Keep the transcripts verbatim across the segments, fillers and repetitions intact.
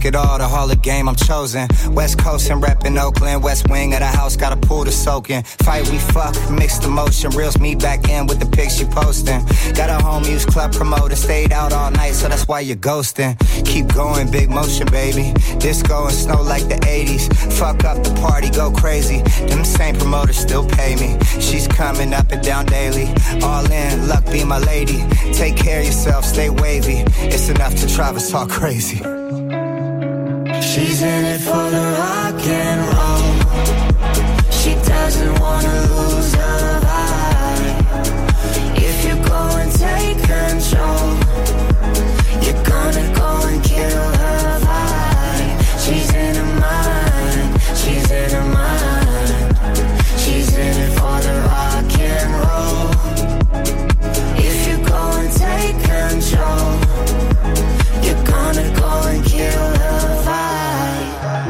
risk it all, the Hall of Game, I'm chosen. West Coast and reppin' Oakland, West Wing of the house, got a pool to soak in. Fight, we fuck, mixed emotion, reels me back in with the pics she posting. Got a home use club promoter, stayed out all night, so that's why you're ghosting. Keep going, big motion, baby. Disco and snow like the eighties. Fuck up the party, go crazy. Them same promoters still pay me. She's coming up and down daily. All in, luck be my lady. Take care of yourself, stay wavy. It's enough to drive us all crazy. She's in it for the rock and roll. She doesn't wanna lose her vibe. If you go and take control, you're gonna go and kill her vibe. She's in her mind, she's in her mind. She's in it for the rock and roll. If you go and take control, you're gonna go and kill her vibe.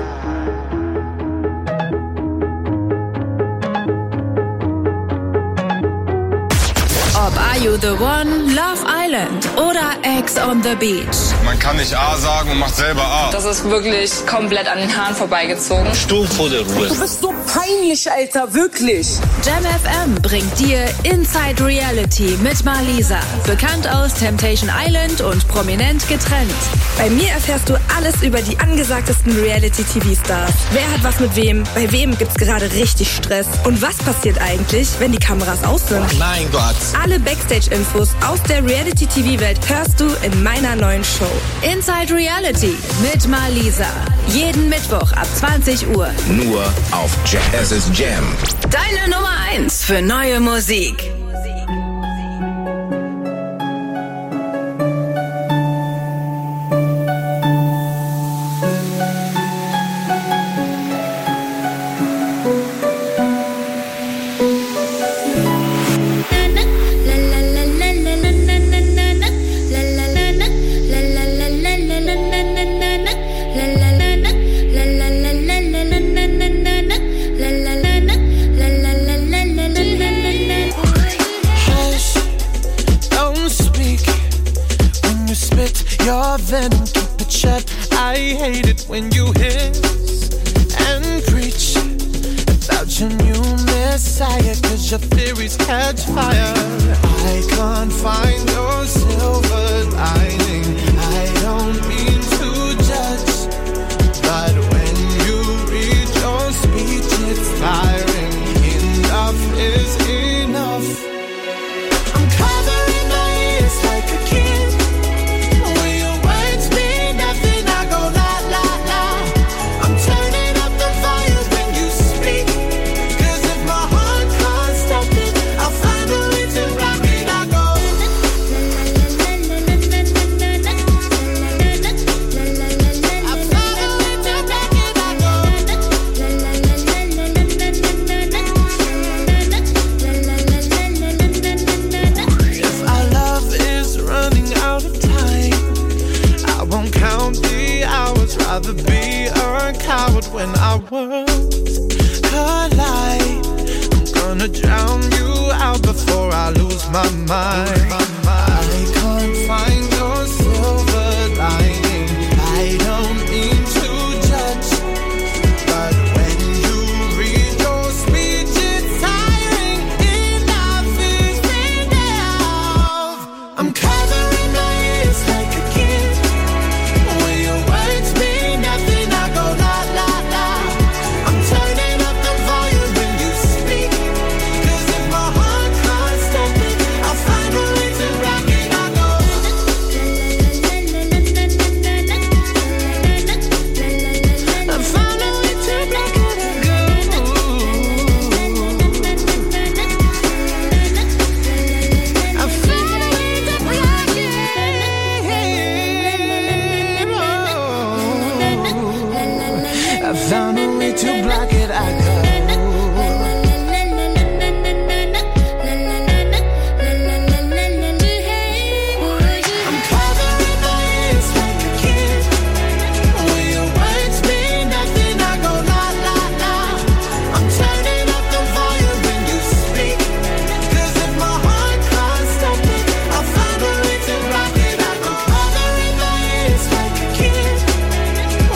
Ob Are You The One, Love Island oder Ex on the Beach. Man kann nicht A sagen und macht selber A. Das ist wirklich komplett an den Haaren vorbeigezogen. Stur vor der Ruhe. Du bist so peinlich, Alter, wirklich. Jam F M bringt dir Inside Reality mit Marlisa. Bekannt aus Temptation Island und prominent getrennt. Bei mir erfährst du alles über die angesagtesten Reality-T V-Stars. Wer hat was mit wem? Bei wem gibt's gerade richtig Stress? Und was passiert eigentlich, wenn die Kameras aus sind? Mein Gott. Alle Backstage-Infos aus der Reality-T V-Welt hörst du in meiner neuen Show. Inside Reality mit Marlisa. Jeden Mittwoch ab zwanzig Uhr. Nur auf Jam. Es ist Jam. Deine Nummer eins für neue Musik. Venom, keep it shut. I hate it when you hiss and preach about your new messiah, cause your theories catch fire. I can't find your silver lining. I don't mean to judge, but when you read your speech it's tiring. Enough is enough. I'm covering my ears like a kid. Rather be a coward when our worlds collide. I'm gonna drown you out before I lose my mind. I can't find your silver lining. I don't mean to judge, but when you read your speech it's tiring. Enough is enough. I'm covering my ears like a kid. When your words mean nothing, I go la la la. I'm turning up the volume when you speak, cause if my heart can't stop it, I'll find a way to rock it. I go I found a way to rock it. I go I found a way to rock it. I found a way to block it, I go. I'm covering my ears like a kid. When your words mean nothing, I go la la la. I'm turning up the volume when you speak, cause if my heart can't stop it, I'll find a way to rock it. I go covering my ears like a kid.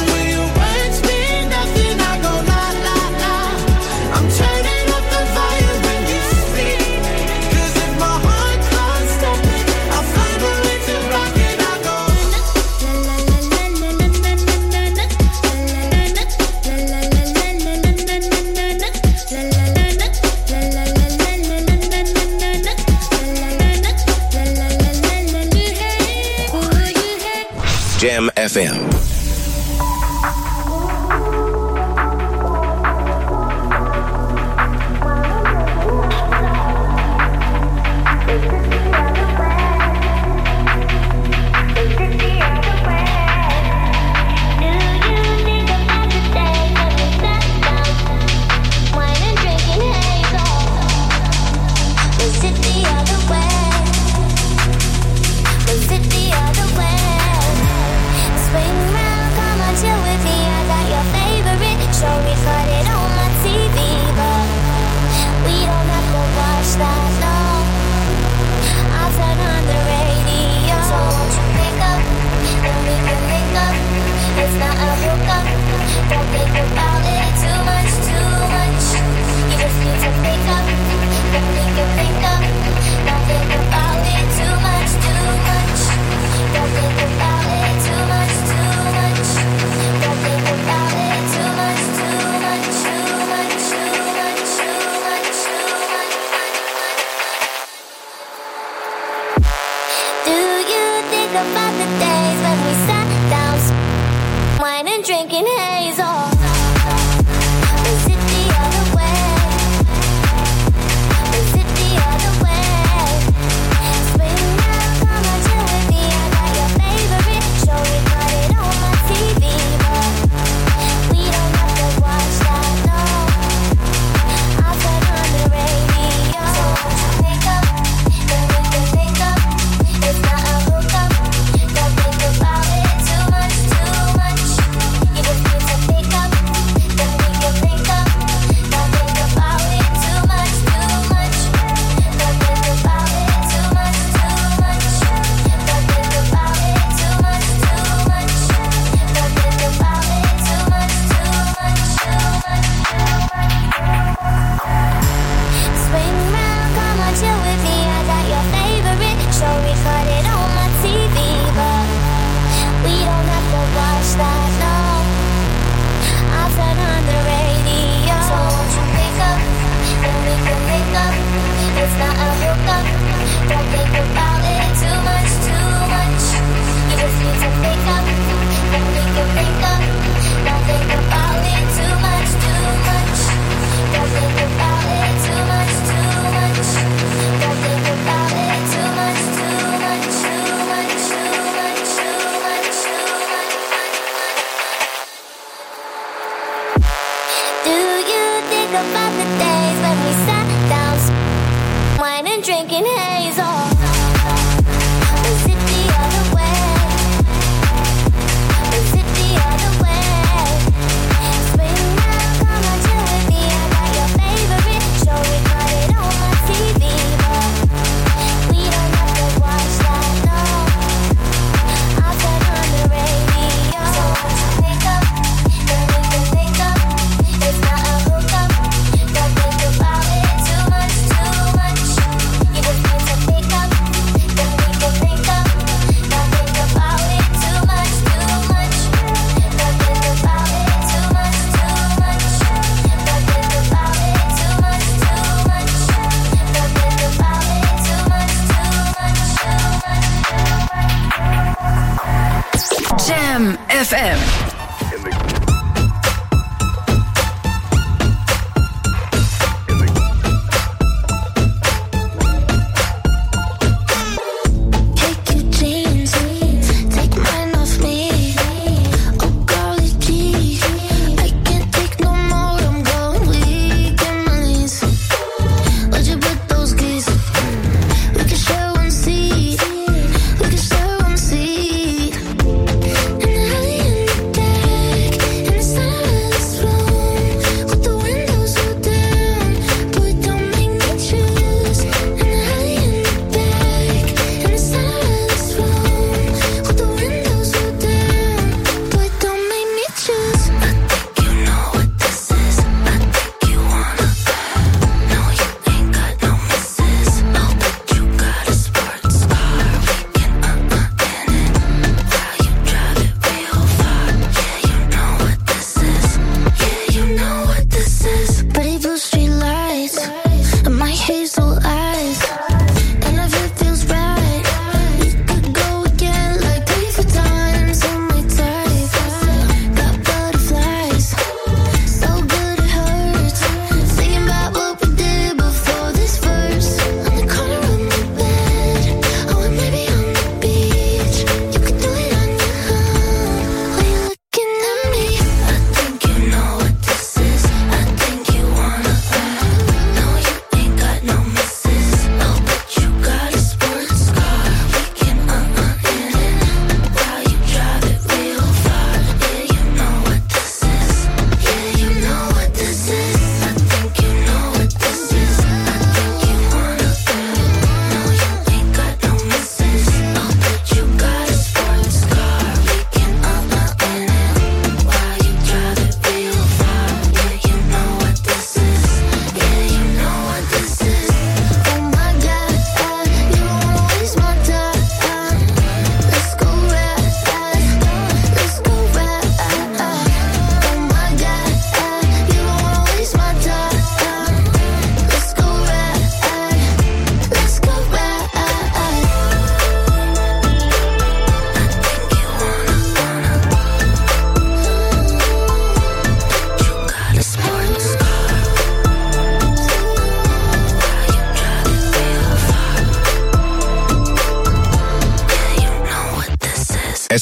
Don't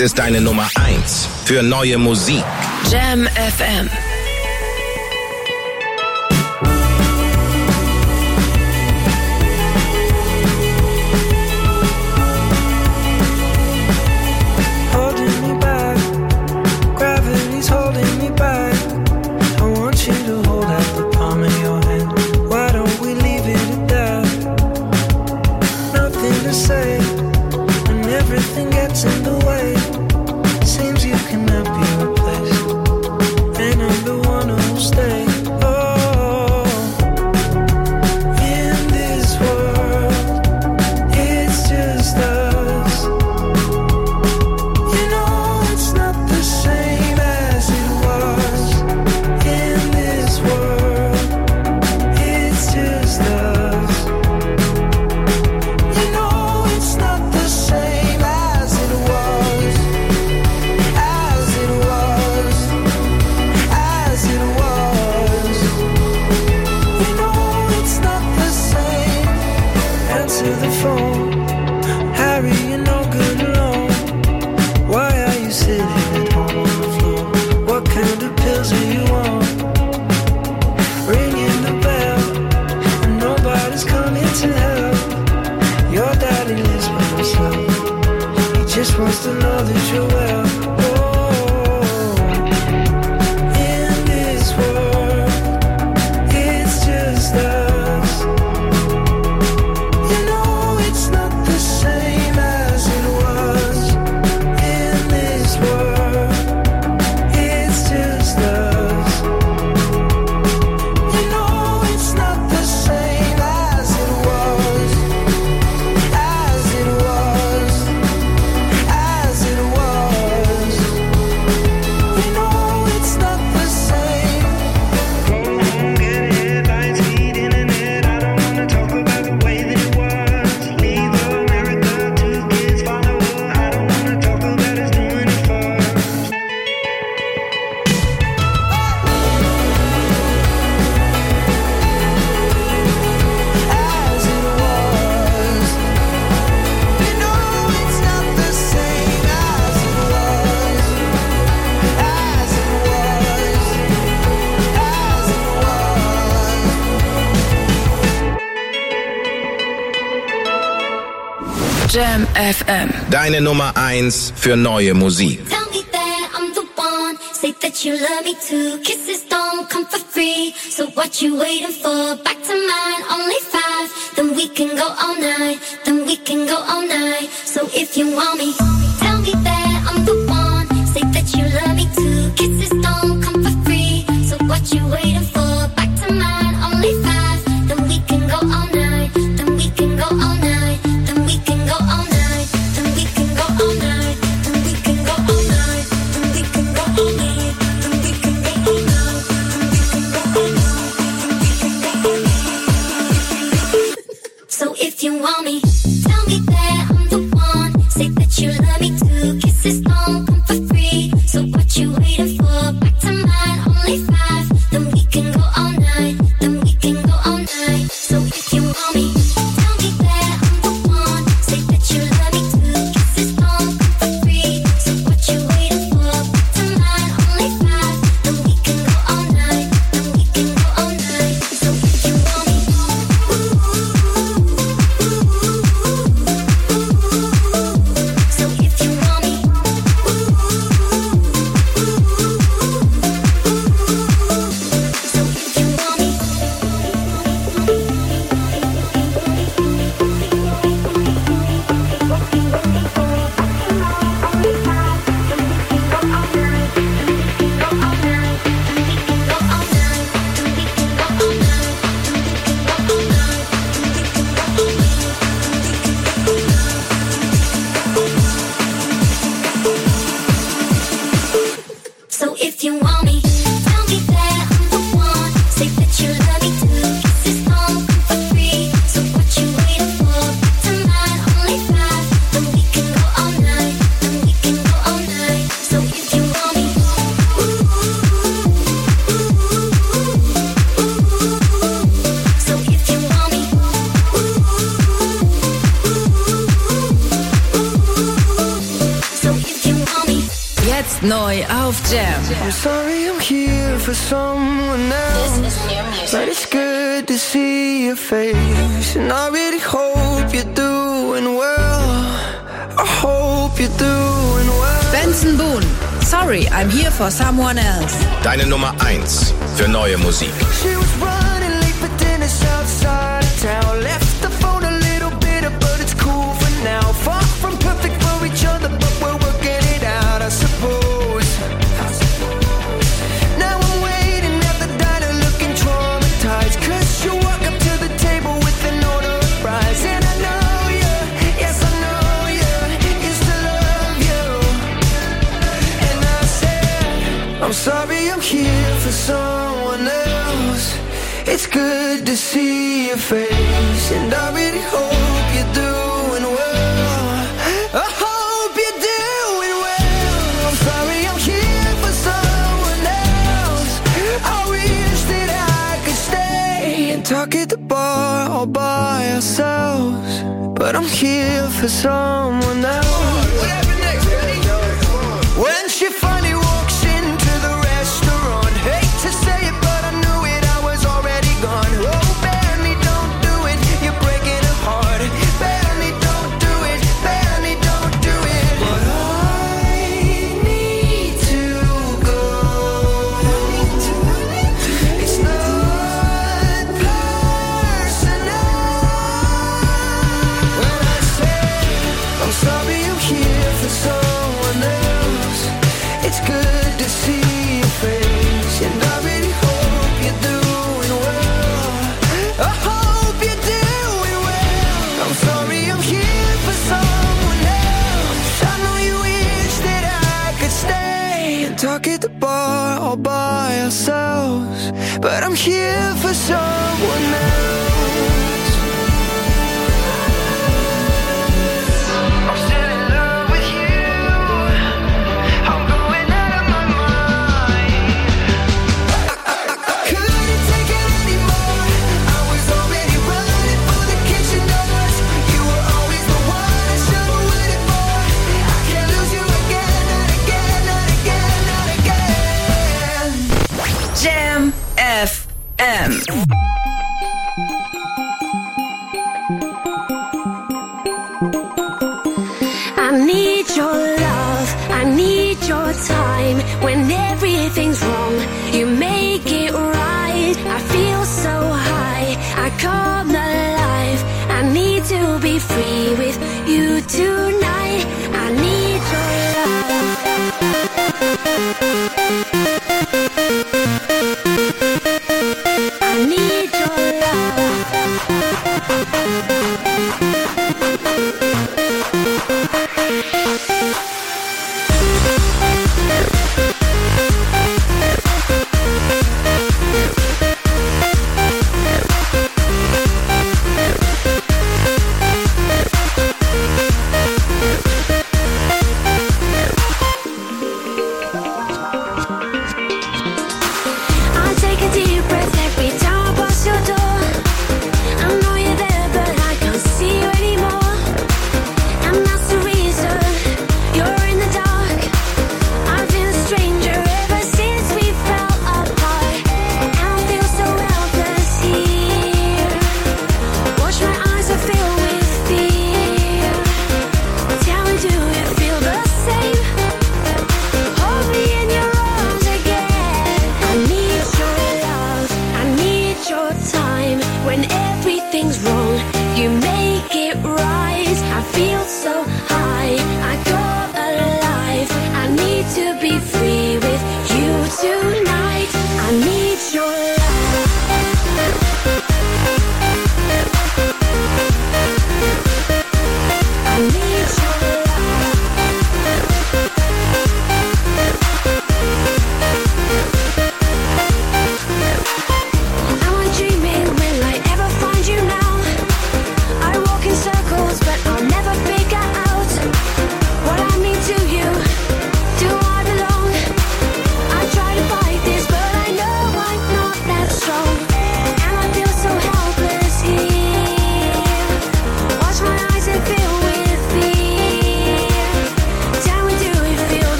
ist deine Nummer eins für neue Musik. Jam F M. Jam F M. Deine Nummer eins für neue Musik. Tell me that I'm the one. Say that you love me too. Kisses don't come for free. So what you waiting for? Back to mine, only five. Then we can go all night. Then we can go all night. So if you want me, tell me that I'm the one. Say that you love me too. Kisses don't come for free. So what you waiting for? Back to mine, only five. Then we can go all night. Then we can go all night. Then we can go all night. Then we can go all night. Then we can go all night. Then we can go all night. Then we can go all night. Then we can go all night. So if you want me, tell me that I'm the one. Say that you love me too. Kisses don't come for free. So what you waiting for? Back to mine, only five. Then we can go all night. Then we can go all night. So if you want me, tell me that I'm the one. Say that you love me too. Kisses don't come for free. So what you waiting for? Back to mine, only five. Then we can go all night. Then we can go all night. So if you want me, so if you want me, so if you want me. So if you want me, tell me that I'm the one. Say that you love me too. Kisses don't come for free. So what you waiting for? Back to mine, only five. Then we can go all night. Then we can go all night. So if you want me, so if you want me, so if you want me. Jetzt neu auf Jam. I'm sorry I'm here for someone else, but it's good to see your face. And I really hope you're doing well. I hope you're doing well. Benson Boone, Sorry, I'm here for someone else. Deine Nummer eins für neue Musik. She was running late for dinner outside of town. Left the phone a little bitter, but it's cool for now. Far from perfect for each other, but we're working it out, I suppose. Now I'm waiting at the diner looking traumatized, 'cause you walk up to the table with an order of fries. And I know you, yes I know you, used to love you. And I said, I'm sorry I'm here for someone else. It's good to see your face, and I really hope you're doing well. I hope you're doing well. I'm sorry I'm here for someone else. I wish that I could stay and talk at the bar all by ourselves, but I'm here for someone else. What happened next, Betty? When she finally walks into the restaurant, hate to say it, but I knew it, I was already gone. Oh, Benny, don't do it, you're breaking her heart. Benny, don't do it, Benny, don't do it. But I need to go. It's not personal. When I say I'm sorry I'm here for someone else, it's good to see your face, and I really hope you're doing well. I hope you're doing well. I'm sorry I'm here for someone else. I know you wish that I could stay and talk at the bar all by ourselves, but I'm here for someone else. I'm still in love with you. I'm going out of my mind. I couldn't take it anymore. I was already running for the kitchen doors. You were always the one I should have waited for. I can't lose you again, not again, not again, not again. Jam F M. I need your love, I need your time. When everything's wrong, you make it right. I feel so high, I come alive. I need to be free with you tonight. I need your love. I need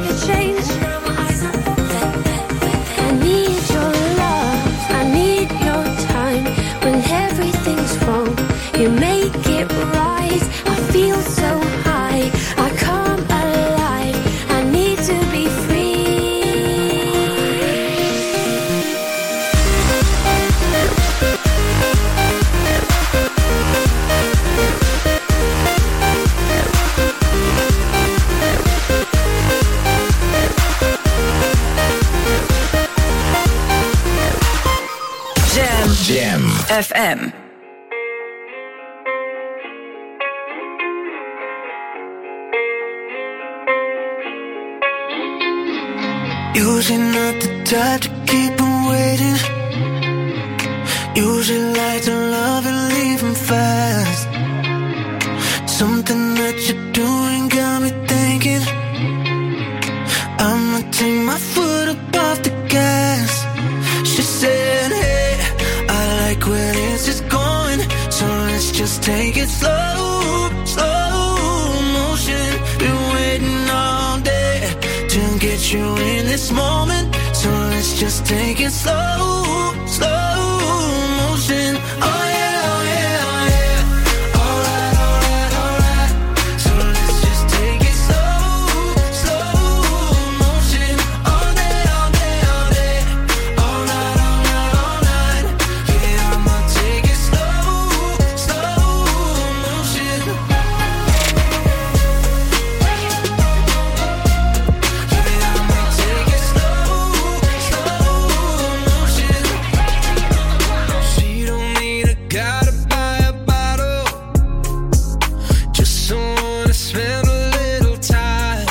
make a change. I need your love, I need your time. When everything's wrong, you make it right. I feel so high, I come alive. I need to be free. Jam. Jam. F M. Usually not the type to keep them waiting. Usually like to love and leave them fast. Something that you're doing got me thinking I'ma take my foot up off the gas. She said, hey, I like where this is going, so let's just take it slow, slow motion. Been waiting all day to get you in this moment, so let's just take it slow, slow motion. Oh yeah, oh yeah, oh yeah. Alright, alright, alright. So let's just take it slow, slow motion. All day, all day, all day. All night, all night, all night. Yeah, I'ma take it slow, slow motion. She don't need a guy to buy a bottle, just someone to spend a little time.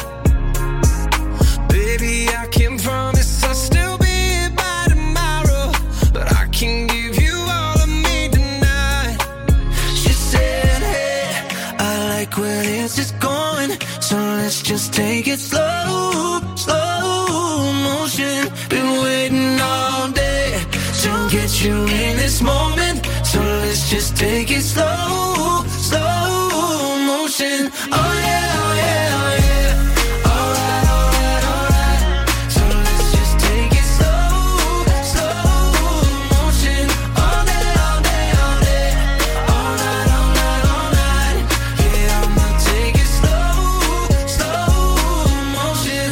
Baby, I can promise I'll still be here by tomorrow, but I can give you all of me tonight. She said, hey, I like where this is going, so let's just take it slow, slow motion. Been waiting all day to get you in this moment, so let's just take it slow, slow motion. Oh yeah, oh yeah, oh yeah. Alright, alright, alright. So let's just take it slow, slow motion. All day, all day, all day. All night, all night, all night. Yeah, I'ma take it slow, slow motion.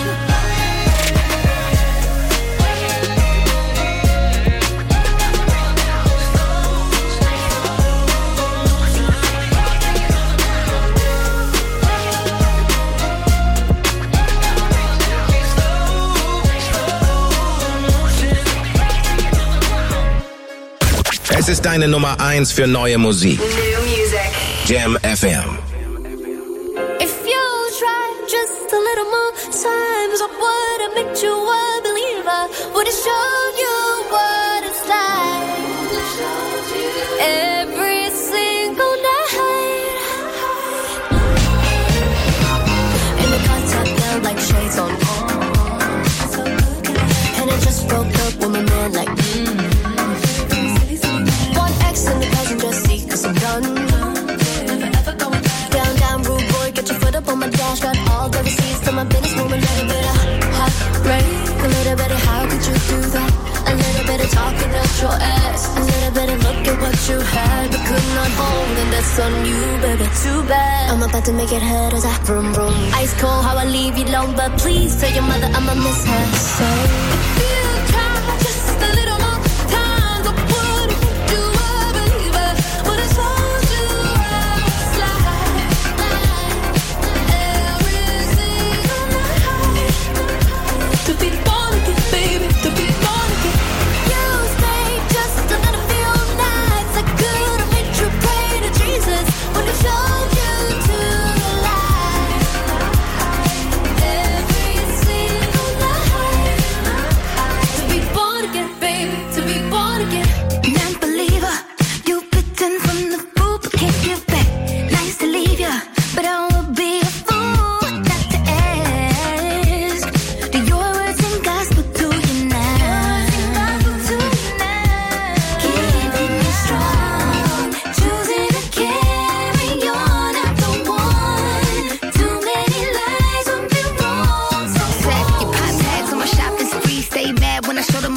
Es ist deine Nummer eins für neue Musik. New music. Jam F M. If you try just a little more times, I would have made you a believer. Would have shown you what it's like. Every single night. In the contact now like shades on. And I just broke up with my man like mm. One X in the passenger seat cause I'm done. Down, down, rude boy, get your foot up on my dash. Got all the receipts to my business, move a little bit of hot rain. A little bit of how could you do that? A little bit of talking out your ass. A little bit of look at what you had but could not hold, and that's on you, baby, too bad. I'm about to make it hurt as I vroom vroom. Ice cold how I leave you alone, but please tell your mother I'ma miss her. So if you try just a little more time, I would've made you a believer. Would've told you I was like every single night. To be born again, baby, to be born again. You stayed just another few nights. I could've made you pray to Jesus. Would've showed you to the light. Every single night.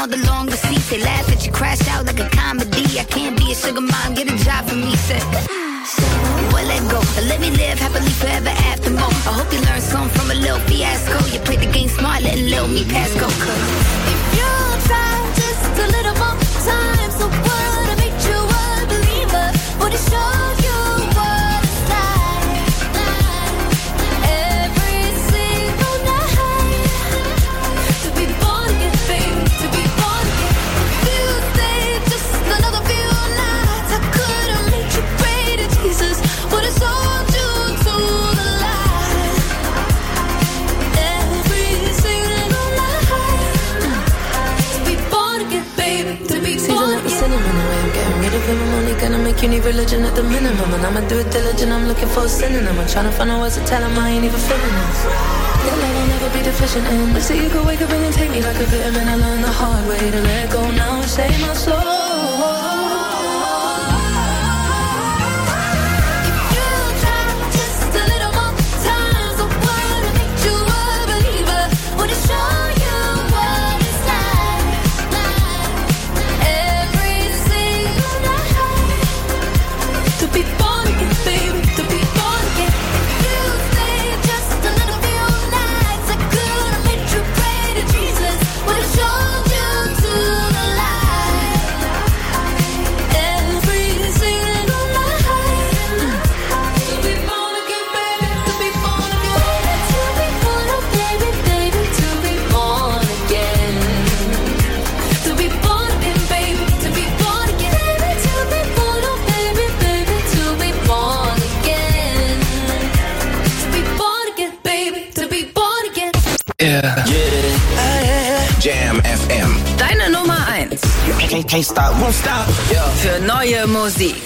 on the longer seats. They laugh at you, crash out like a comedy. I can't be a sugar mom, get a job for me, said. Well, let go, let me live happily forever after more. I hope you learned something from a little fiasco. You played the game smart, letting little me pass go. Cause if you try just a little more time, so what? I make you a believer. Would it show you what it's like? Every single night to be born again, baby, to be born again. If you stay just another few nights, I could have made you pray to Jesus. Would have sold you to the light. Every single night to be born again, baby, to be born again. Cinnamon, the way I'm getting rid of him, I'm only gonna make you need religion at the minimum. And I'ma do it diligent, I'm looking for a synonym. I'm trying to find out words to tell him I ain't even feeling this. Your love I'll never be deficient in. But see, you could wake up and take me like a vitamin. I learned the hard way to let go now and save my soul. Yeah. Yeah. Jam F M. Deine Nummer eins. Can't, can't stop, won't stop. Yeah. Für neue Musik.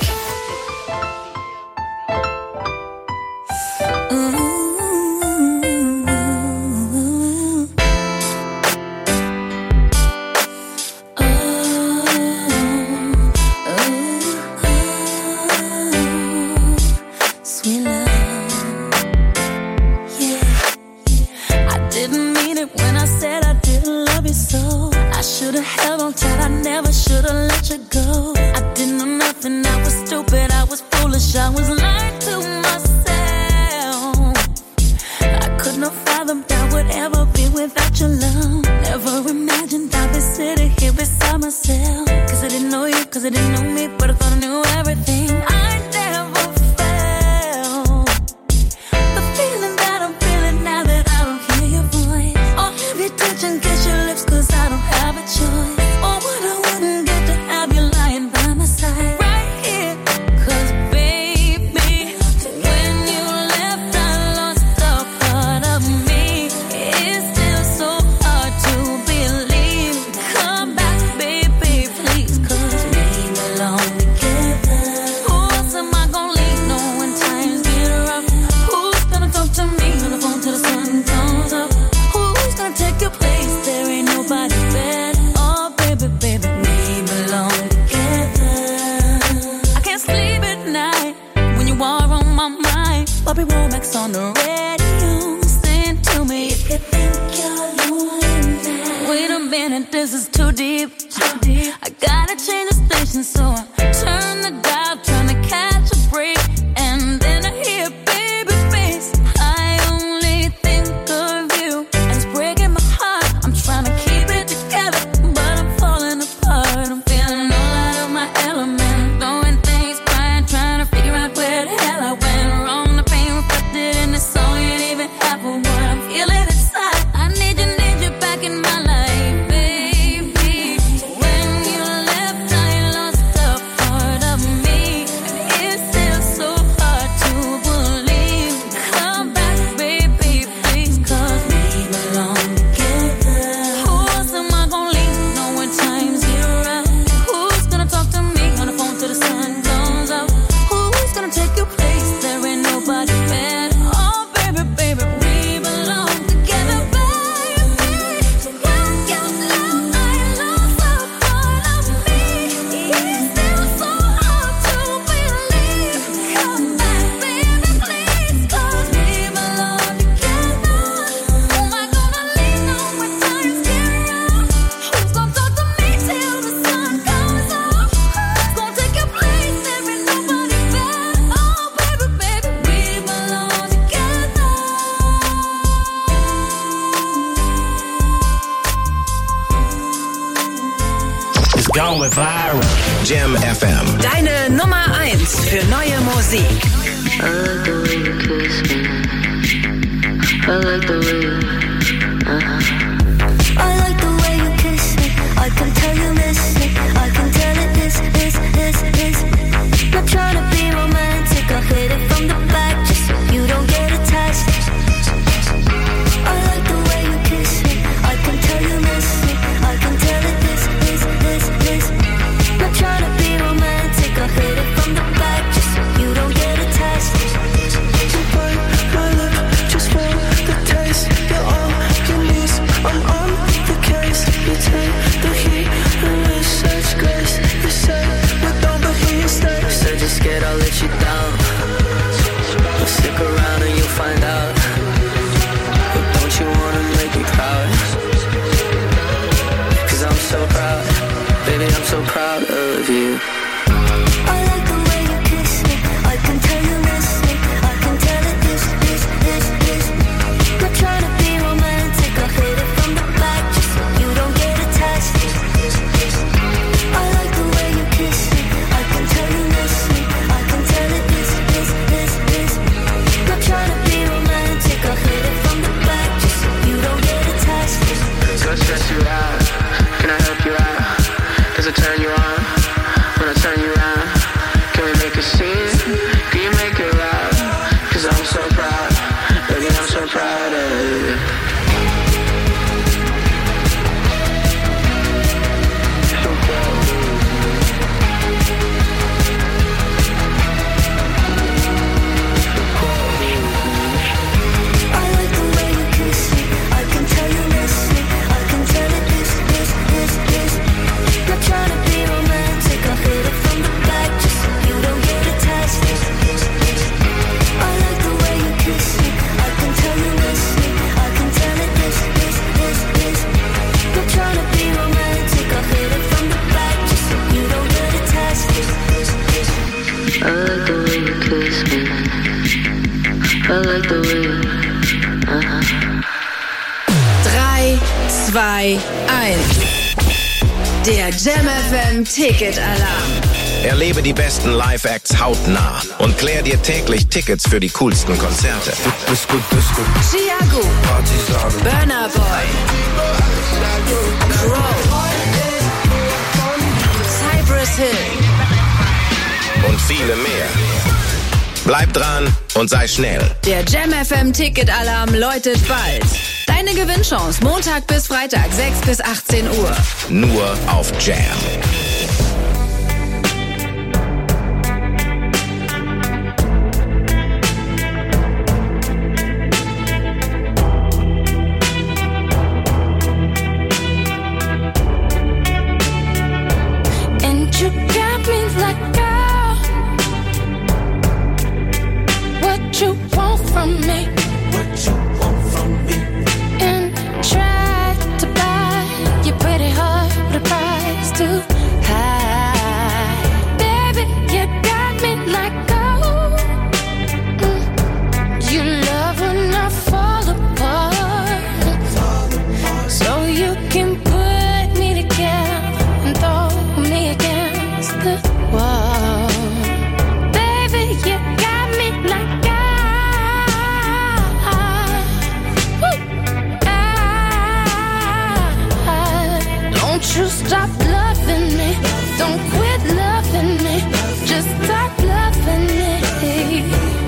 So going viral. Jam F M. Deine Nummer eins für neue Musik. I like the way you kiss me. I like the way you, uh-huh. I like the way you kiss me. I can tell you miss me. I can tell it is, is, is, is. Not trying to be romantic. I'll hit it from the back just so you don't get attached. I like the way you kiss me. I can tell you miss me. I can tell it is, is, is, is. Not trying to be romantic. I'll hit it from the back just so you don't get attached. You bite my lip just for the taste. You're all you need. I'm on the case. You take the heat and with such grace. You say we don't, but he stays. Said you're scared I'll let you down. Well, stick around and you'll find out. But don't you wanna make me proud? Cause I'm so proud. Baby, I'm so proud of you. I like the way you kiss me. I can tell you miss me. I can tell it is, is, is, is. Not trying to be romantic. I'll hit it from the back just so you don't get attached. I like the way you kiss me. I can tell you miss me. I can tell it is, is, is, is. Not trying to be romantic. I'll hit it from the back just so you don't get attached. So stress you out. Can I help you out? Does it turn you on? When I turn you around, can we make a scene? Can you make it loud? Cause I'm so proud, baby, I'm so proud of you. So proud. I like the way you kiss me. I can tell you miss me. I can tell it is, is, is, is. Not trying to be romantic. I'll hit it from the back just so you don't get attached. I like the way you kiss me. I can tell you miss me. I can tell it is, is, is, is. Not trying to be romantic. I'll hit it from the back just so you don't get attached. I like the way you kiss me. I like the way you, uh-huh. drei, zwei, eins. Der Jam F M Ticket-Alarm. Erlebe die besten Live-Acts hautnah und klär dir täglich Tickets für die coolsten Konzerte. Chiago, Burna Boy, Crow, Cypress Hill Und viele mehr. Bleib dran und sei schnell. Der Jam F M Ticket-Alarm läutet bald. Deine Gewinnchance Montag bis Freitag, sechs bis achtzehn Uhr. Nur auf Jam. And you got me like, girl, what you want from me? What you want from me? And try to buy your pretty heart with a price too high. Baby, you got me like, oh, mm. You love when I fall apart, so you can put me together and throw me against the wall. Baby, you got me like, ah, woo, ah. Don't you stop loving me, don't quit loving me, just stop loving me.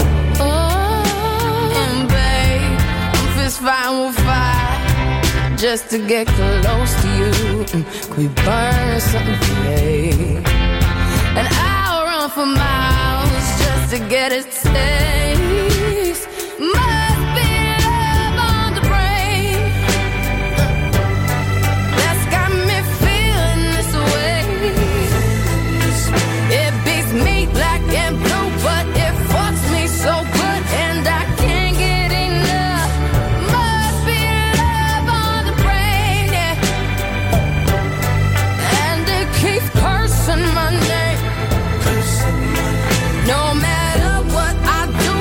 Oh, and babe, I'm fist fighting with fire just to get close to you. Can we burn something today? And I'll run for miles just to get a taste. Must be love on the brain that's got me feeling this way. It beats me black and blue, but it fucks me so good, and I can't get enough. Must be love on the brain, yeah. And it keeps cursing my name. No matter what I do,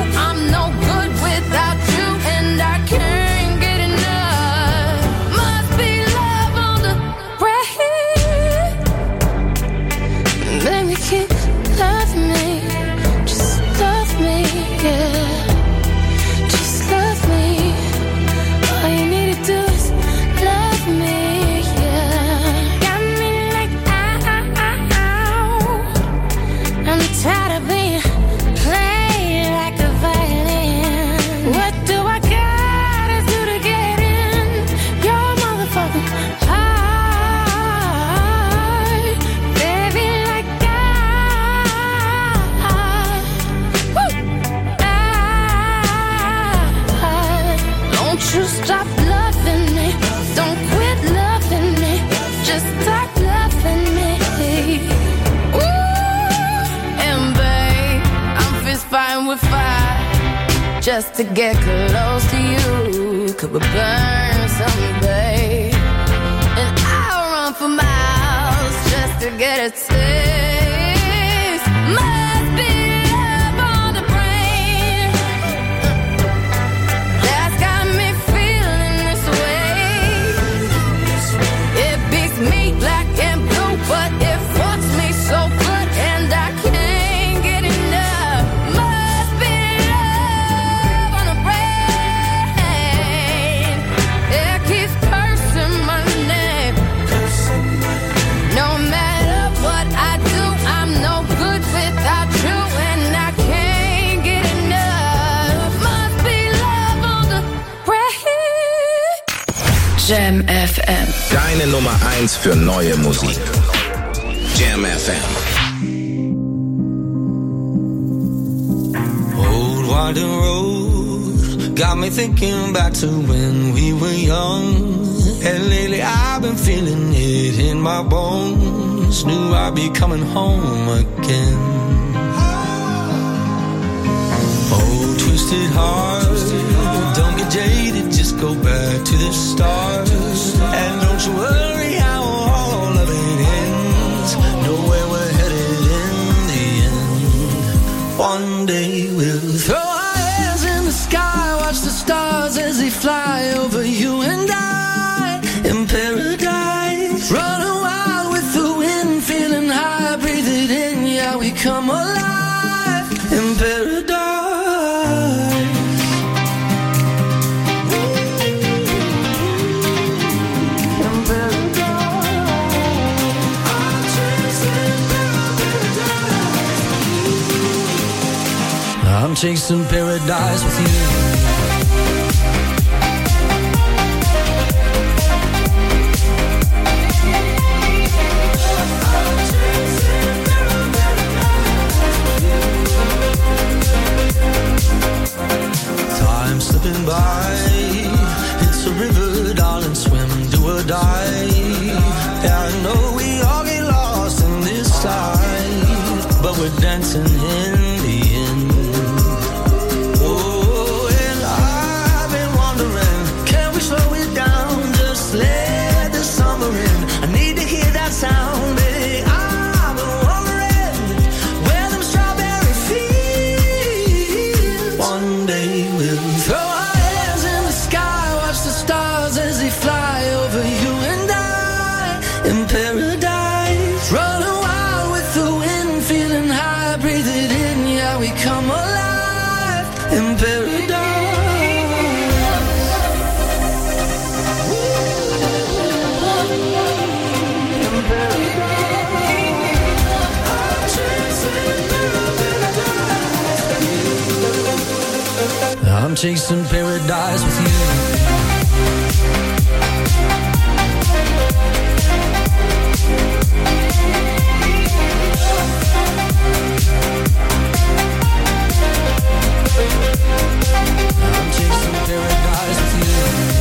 just to get close to you. Could we burn someday? And I'll run for miles just to get a taste. Must be love on the brain that's got me feeling this way. It beats me black and blue, but it fucks me so good, and I can't get enough. Must be love on the brain. It keeps cursing my name. No matter what I do, I'm no good without you, and I can't get enough. Must be love on the brain. Jam F M. Deine Nummer eins für neue Musik. Jam F M. Old winding road got me thinking back to when we were young. And lately I've been feeling it in my bones. Knew I'd be coming home again. Oh, twisted heart, don't get jaded, just go back to the start. And don't you worry how all of it ends. Know where we're headed in the end. One day we'll throw our hands in the sky, watch the stars as they fly over you and I. In paradise, running wild with the wind, feeling high, breathe it in, yeah, we come alive. In paradise. I'm chasing paradise with you. Time slipping by, it's a river, darling, swim, do or die. Yeah, I know we all get lost in this life, but we're dancing in the end. Let the summer in. I need to hear that sound, baby. I've been wondering where them strawberry fields. One day we'll throw our hands in the sky, watch the stars as they fly over you and I. In paradise, running wild with the wind, feeling high, breathe it in, yeah, we come alive. In paradise. I'm chasing paradise with you. I'm chasing paradise with you.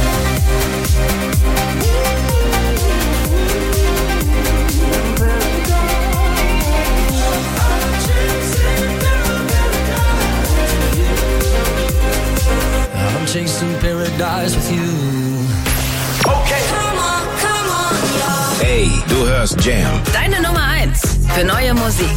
I'm chasing paradise with you. Okay. Come on, come on, y'all. Hey, du hörst Jam. Deine Nummer eins für neue Musik.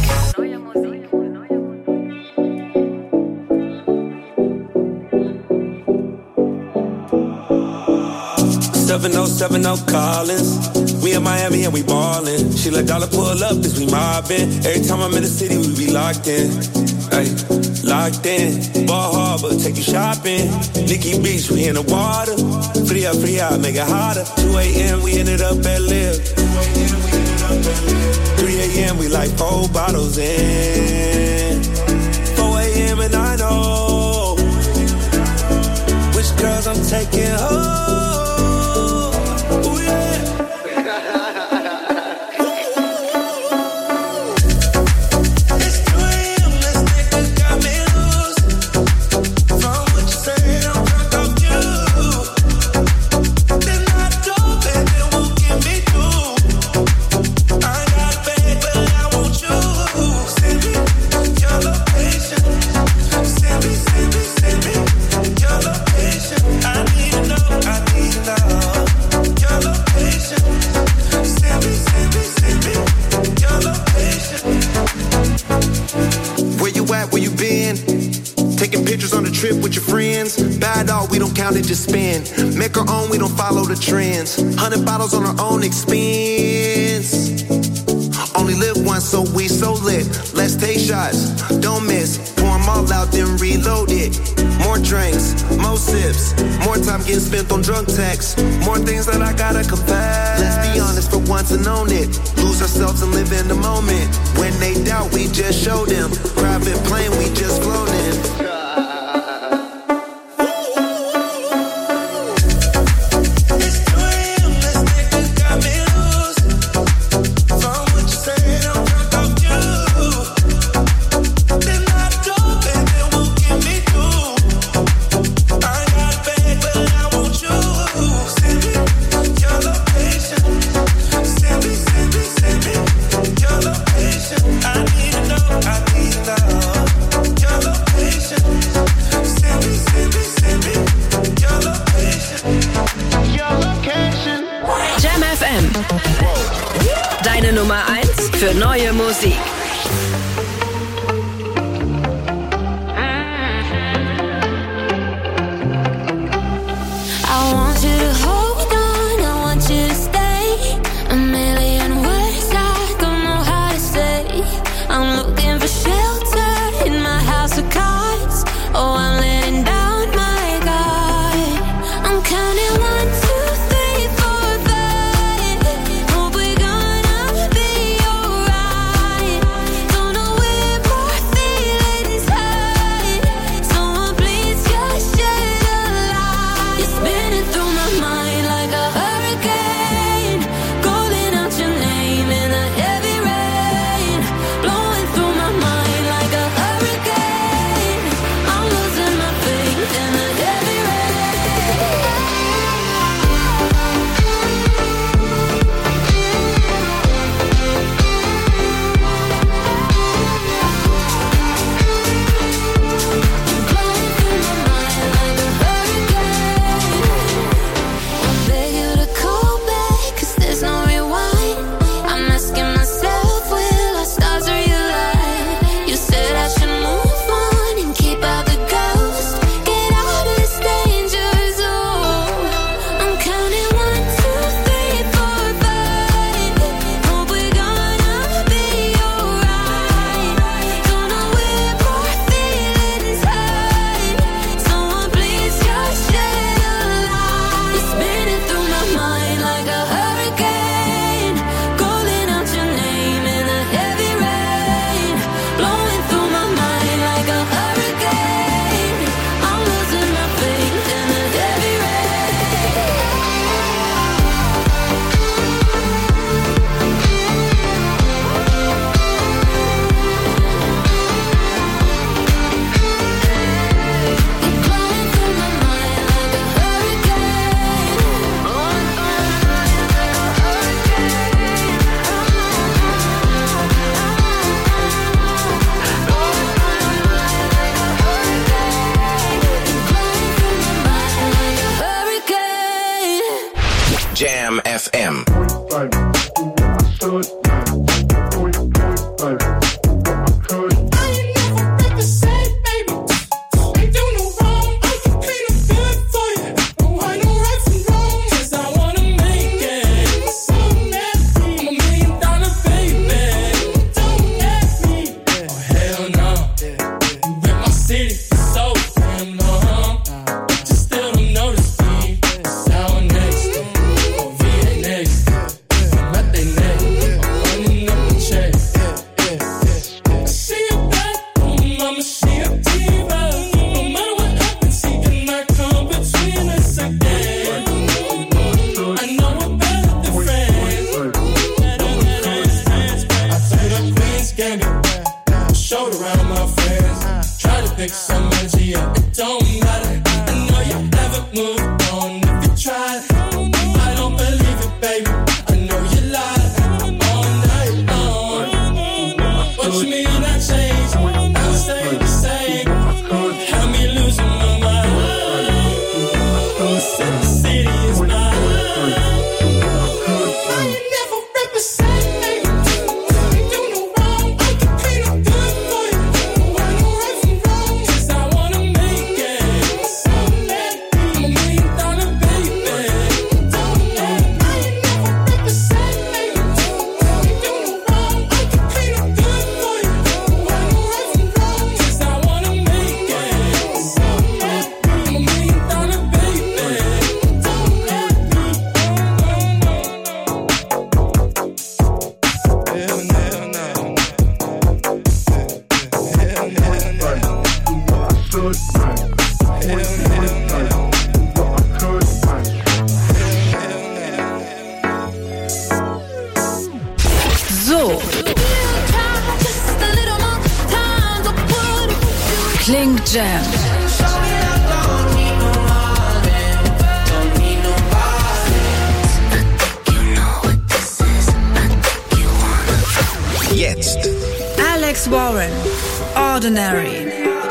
seven oh seven oh Collins. We in Miami and we ballin'. She let dollar pull up as we mobbin'. Every time I'm in the city, we be locked in. Ay, locked in. Ball Harbor, take you shopping. Nikki Beach, we in the water. Free up, free out, make it hotter. two a.m. we ended up at Liv. three a.m. we like four bottles in. four a.m. and I know which girls I'm taking home. Send me, send me, send me. knowledge is spin. Make our own, we don't follow the trends. Hundred bottles on our own expense. Only live once, so we so lit. Let's take shots, don't miss. Pour them all out, then reload it. More drinks, more sips. More time getting spent on drunk texts. More things that I gotta confess. Let's be honest for once and own it. Lose ourselves and live in the moment. When they doubt, we just show them. Private plane, we just flown in. Nummer eins für neue Musik. Jam F M. I'm Jam. Jetzt Alex Warren, Ordinary.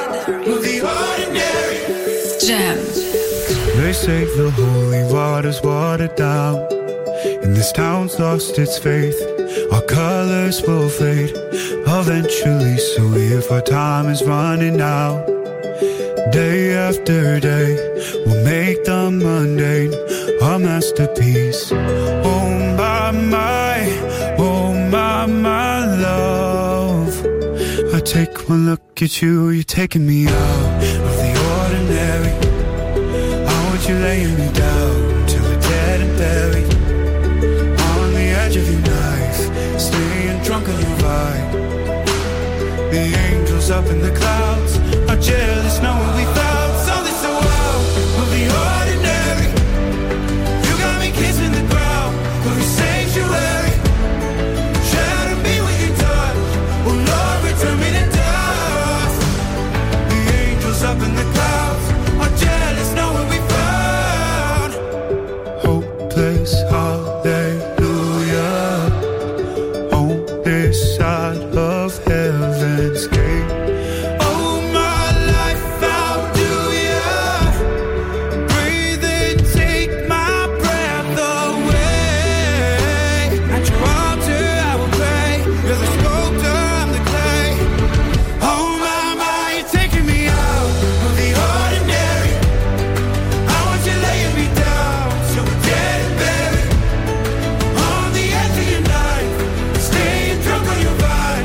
Jam. They say the holy water's watered down, and this town's lost its faith. Our colors will fade eventually, so if our time is running out, day after day, we'll make the mundane our masterpiece. Oh my, my, oh my, my love, I take one look at you, you're taking me out of the ordinary. I want you laying me down till we're dead and buried, on the edge of your knife, staying drunk on your vibe. The angels up in the clouds are jealous knowing we found something so wild of the ordinary. You got me kissing the ground of your sanctuary. Shadow me with your touch, oh Lord, return me to dust. The angels up in the clouds are jealous knowing we found hopeless hallelujah on this side of heaven's gate. Oh my life, how do ya breathe and take my breath away? At your altar I will pray, you're the sculptor, I'm the clay. Oh my, my, you're taking me out of the ordinary. I want you laying me down till we're dead and buried, on the edge of your knife, staying drunk on your vine.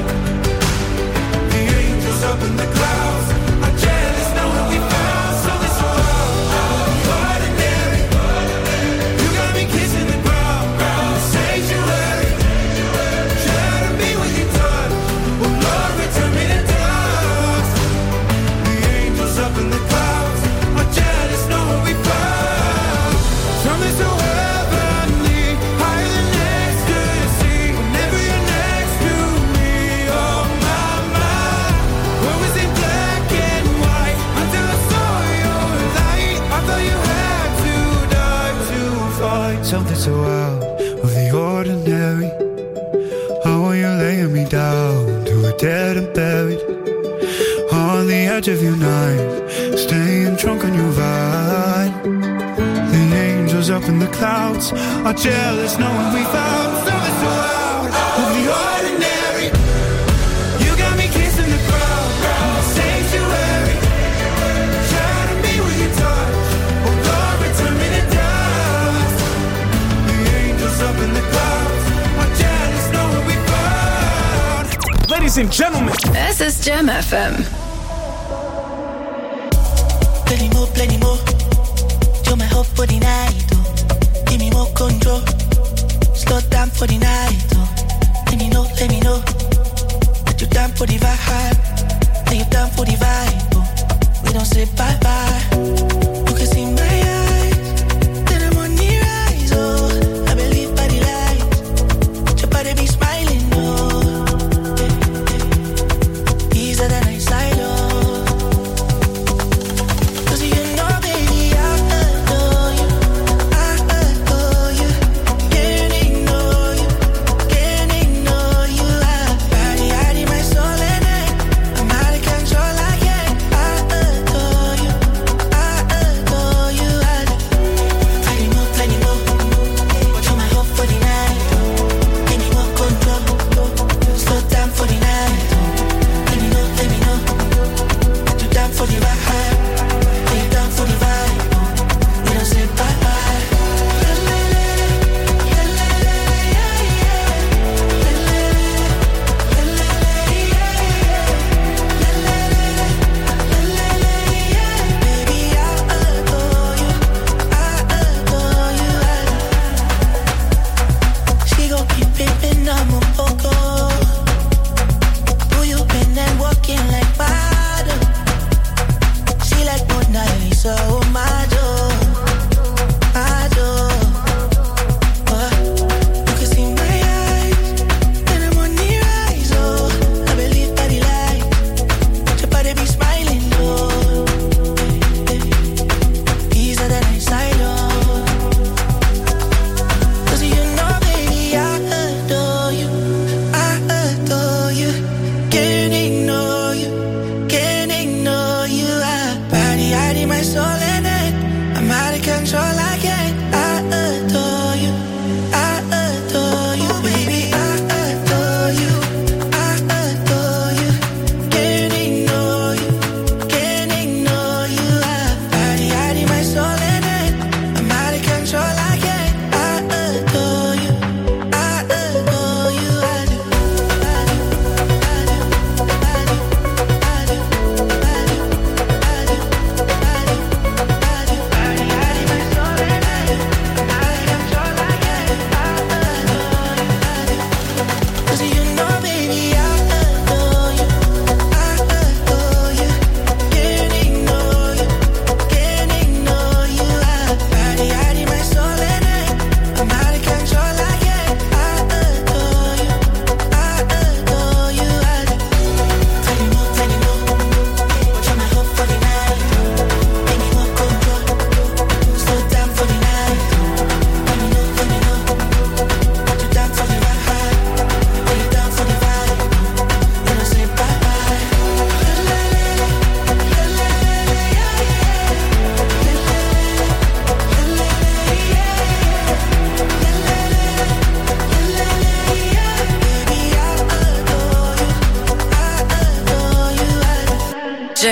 The angels up in the clouds are jealous knowing we found something so wild, ordinary. You got me kissing the ground, the sanctuary. Shadow me with your touch, oh Lord, return me to dust. The angels up in the clouds are jealous knowing we found something so heavenly, higher than ecstasy. Whenever you're next to me, oh my, my. What was in black and white until I saw your light? I thought you had to die to find something so out of the ordinary. How are you laying me down to a dead and buried, on the edge of your knife, staying drunk on your vine. The angels up in the clouds are jealous knowing we found something so out of the ordinary. You got me kissing the ground, the sanctuary. Shadow me with your touch, oh Lord, return me to dust. The angels up in the clouds are jealous knowing we found. Ladies and gentlemen, Es ist Jam F M. Plenty more, plenty more. You're my hope for the night, oh. Give me more control. Slow down for the night, oh. Let me know, let me know that you're down for the vibe. That you're down for the vibe, oh. We don't say bye-bye. You can see my eyes, that I'm on the rise, oh. I believe by the light, your body be smiling, oh. These are the nights I love. Can't ignore you, can't ignore you. I body, I need my soul and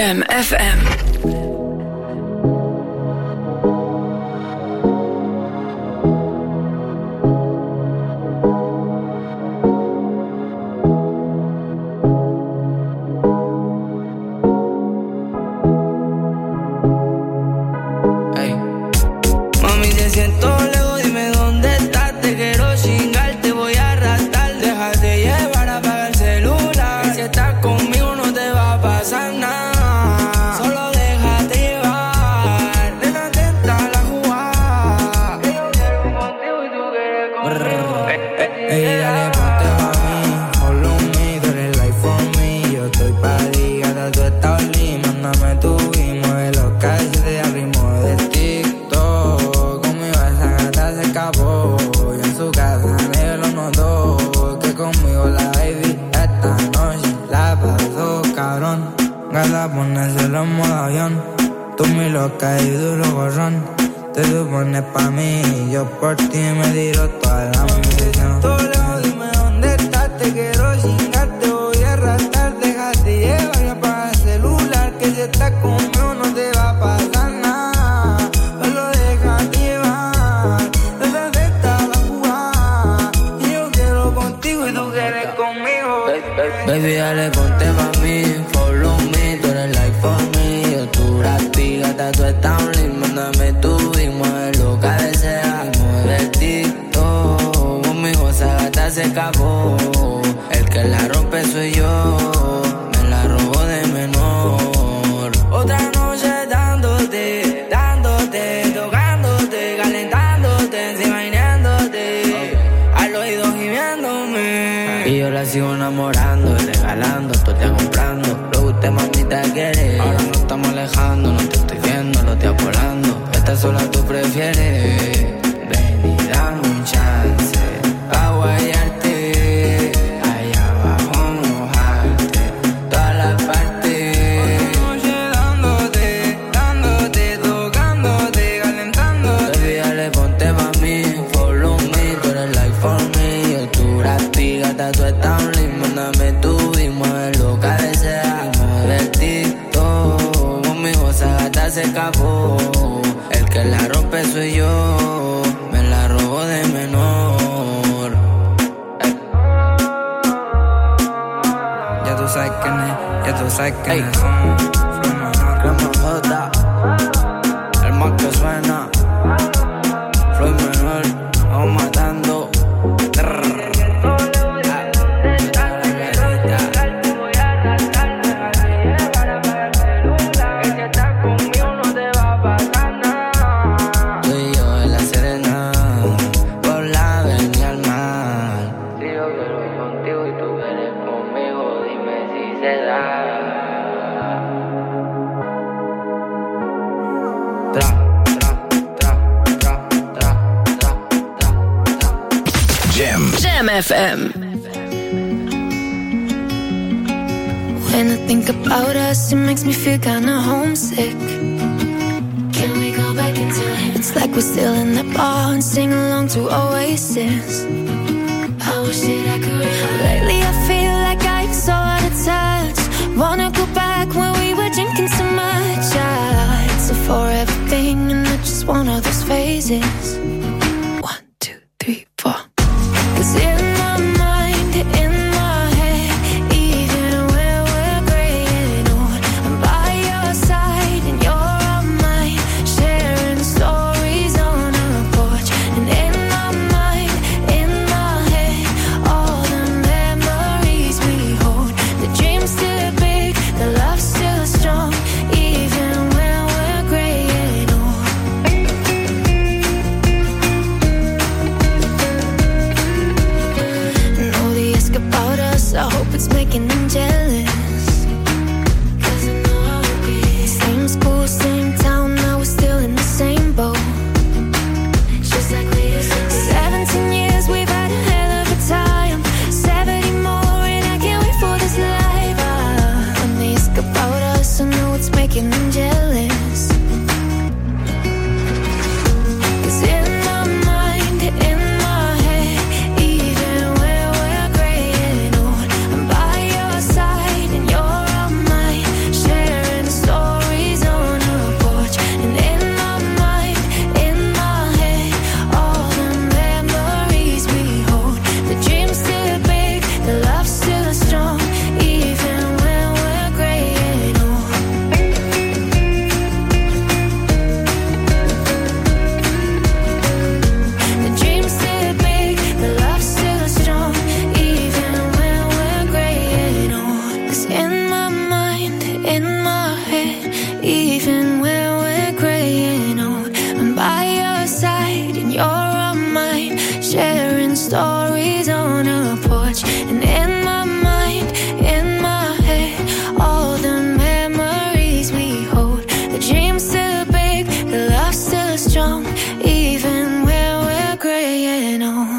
Jam F M. Baby, dale, ponte pa' mí, follow me, tú eres like for me. Yo tu rapi, gata, tú estás un link, mándame tu y mueve lo que deseas. Mueve el TikTok, conmigo esa gata se acabó. El que la rompe soy yo, me la robo de menor. Otra noche dándote, dándote, tocándote, calentándote, encima imaginándote, al oído gimiéndome. Y yo la sigo enamorando, regalando, tú te comprando lo que usted mamita quiere. Ahora no estamos alejando, no te estoy viendo, lo estoy volando. Esta sola tú prefieres. Ven y dame un chance pa' guayarte, allá abajo mojarte, todas las partes. Noche dándote, dándote, tocándote, calentándote. Baby, dale, ponte pa' mí, follow me, tú eres like for me. Yo tu rapi, gata, tú estás un link, mándame tú y mueve lo que deseas. Mueve el TikTok, conmigo esa gata se escapó. El que la rompe soy yo, me la robo de menor. Ey. Ya tú sabes quién es, ya tú sabes quién es. Crema J, el más que suena. Floyd menor, vamos matando. Jam F M. When I think about us, it makes me feel kinda homesick. Can we go back in time? It's like we're still in the bar and sing along to Oasis. I wish that I could remember. Lately I feel like I'm so out of touch. Wanna go back when we were drinking so much. Yeah, it's a forever thing and not just one of those phases. One, two, three, four. 'Cause in my mind, in my head, even when we're graying old, I'm by your side and you're on mine, sharing stories on our porch. And in my mind, in my head, all the memories we hold. The dream's still big, the love's still strong, even when we're graying old. stories on a porch. And in my mind, in my head, all the memories we hold. The dream's still big, the love's still strong, even when we're graying old.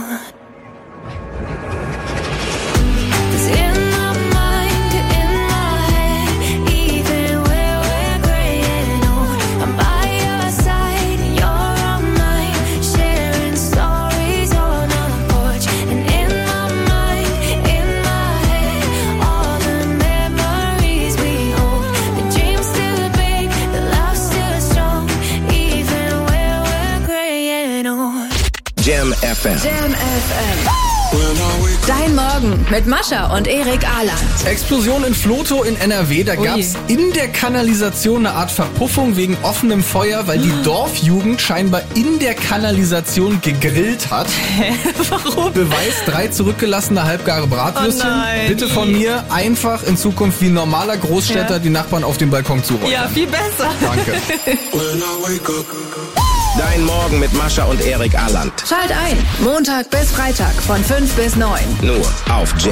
Jam F M. Jam F M. Dein Morgen mit Mascha und Erik Ahland. Explosion in Vlotho in N R W. Da gab es in der Kanalisation eine Art Verpuffung wegen offenem Feuer, weil die Dorfjugend scheinbar in der Kanalisation gegrillt hat. Hä? Warum? Beweis: drei zurückgelassene halbgare Bratwürstchen. Oh nein. Bitte von mir einfach in Zukunft wie ein normaler Großstädter ja. die Nachbarn auf den Balkon zuräumen. Ja, viel besser. Danke. Dein Morgen mit Mascha und Erik Ahland. Schalt ein. Montag bis Freitag von fünf bis neun. Nur auf Jam.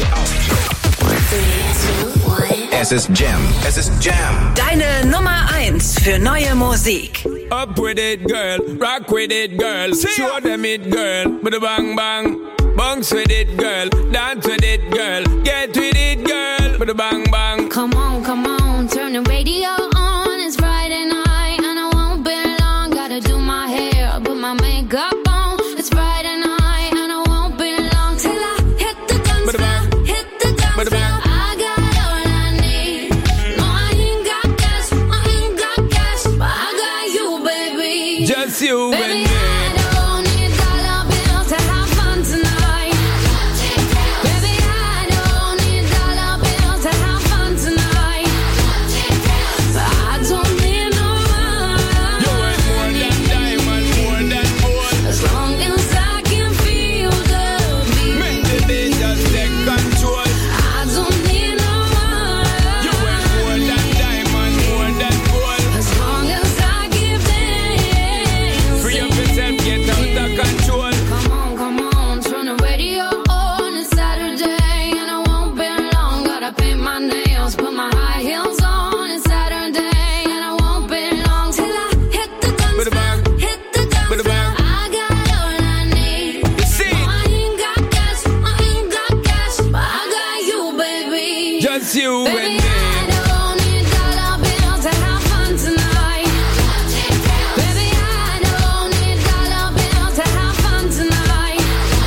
Es ist Jam. Es ist Jam. Deine Nummer eins für neue Musik. Up with it, girl. Rock with it, girl. Show them it, girl. With a bang bang. Bounce with it, girl. Dance with it, girl. Get with it, girl. With a bang bang. Come on, come on. Turn the radio on. It's Friday night and I won't be long. Gotta do my hair, put my makeup on. It's Friday night and I won't be long till I hit the dance floor. Hit the dance floor. I got all I need. No, I ain't got cash. I ain't got cash, but I got you, baby. Just you baby, and me. I don't need dollar bills to have fun tonight. Baby, I don't need dollar bills to have fun tonight. But I don't need no money. You ain't more than diamond, more than gold. As long as I can feel the beat. Make the beat just take control. I don't need no money. You ain't more than diamond, more than gold. As long as I give thanks. Free up yourself, get out of control. Come on, come on, turn the radio on. It's Saturday and I won't be long. Gotta paint my nails, put my high heels on. It's Saturday and I won't be long till I hit the dance floor. Hit the dance floor. I got all I need. See? No, I ain't got cash, I ain't got cash, but I got you, baby. Just you Baby, and me. I don't need dollar bills to have fun tonight. Baby, I don't need dollar bills to have fun tonight.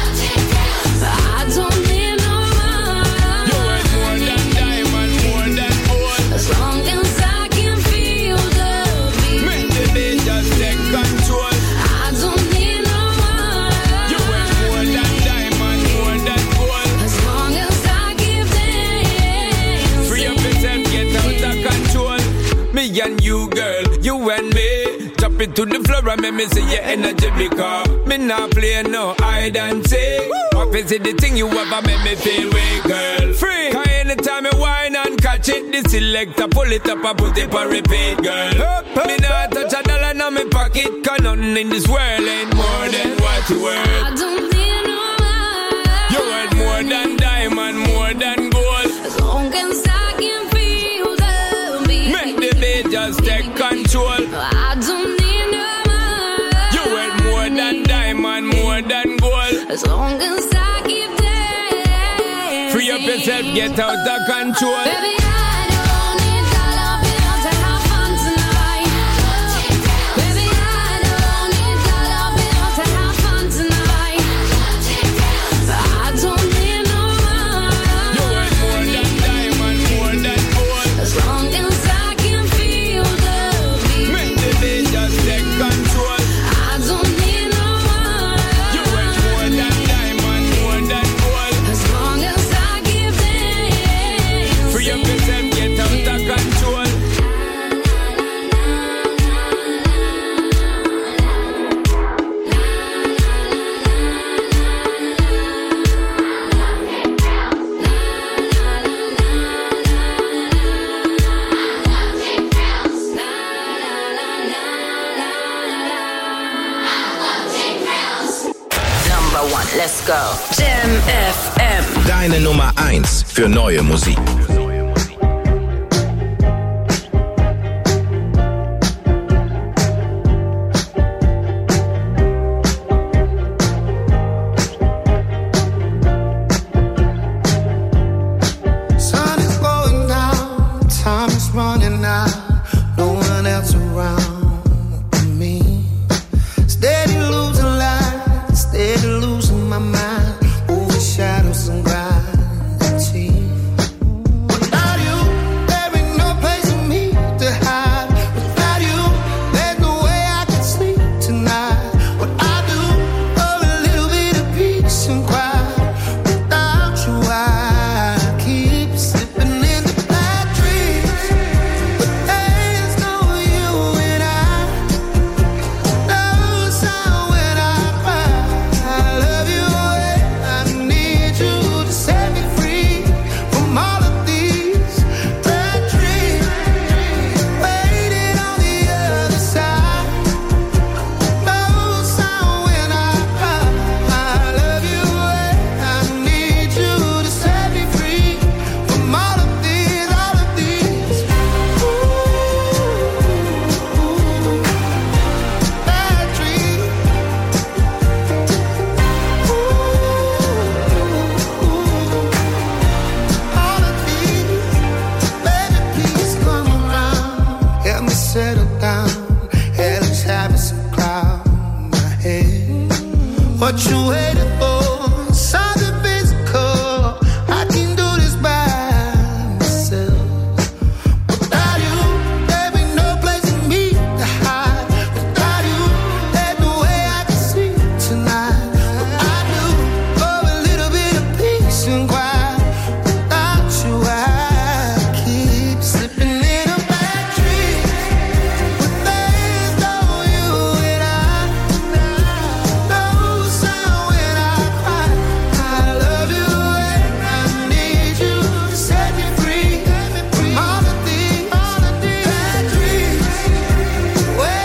But I don't need no You money. ain't more than diamond, more than gold. As long as I can feel the beat. Make the beat just take control. I don't need no You ain't more money. than diamond, more than gold. As long as I give thanks. Free up yourself, get out of control. Me and you, girl, you and me. Drop it to the floor and make me see your energy because me not play no hide and seek. What is it the thing you ever make me feel weak, girl? Free. Cause anytime you whine and catch it, the selector pull it up and put it on repeat, girl. Me not touch a dollar in my pocket, cause nothing in this world ain't more than what you worth. I don't need no money. You worth more than diamond, more than gold. As long as I can feel the beat. Make the beat just take control. I don't need no money. You worth more than diamond, more than gold. As long as I give thanks. Free up yourself, get out of control. Baby, I don't need dollar bills to have fun tonight. Baby, I don't need dollar bills to have fun tonight. But I don't need no You worth more money. than diamond, more than gold. As long as I can feel the beat. Make the beat just take control. I don't need no You worth more money. than diamond, more than gold. As long as I give thanks. Free up yourself, Let's go. Jam F M. Deine Nummer eins für neue Musik. What you waiting for?